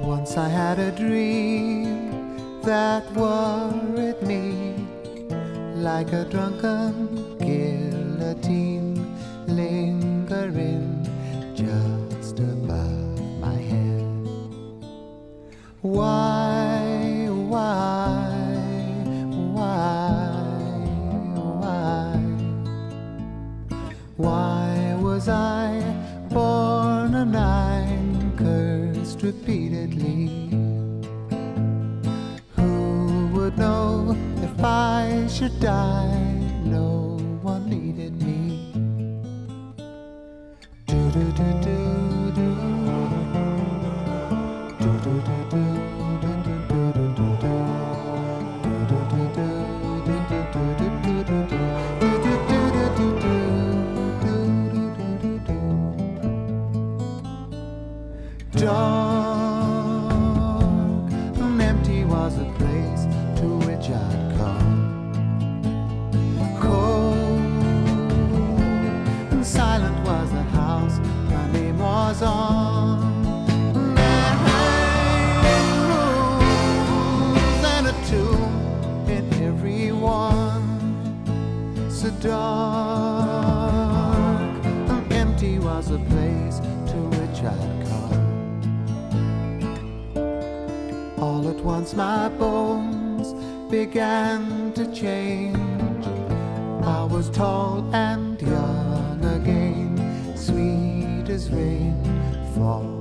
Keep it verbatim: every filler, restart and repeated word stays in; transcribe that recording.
Once I had a dream that worried me, like a drunken guillotine lingering just above my head. Why, why, why, why? Why was I born a nine, cursed repeatedly? Who would know if I should die? No one needed me. Do do do do do. Do do do do do do do do do. Do do do do do do do do do. Dark and empty was the place to which I'd come. Cold and silent was the house my name was on. There hang rules and a tomb in every one. So dark and empty was the place to which I'd come. All at once my bones began to change. I was tall and young again, sweet as rain fall.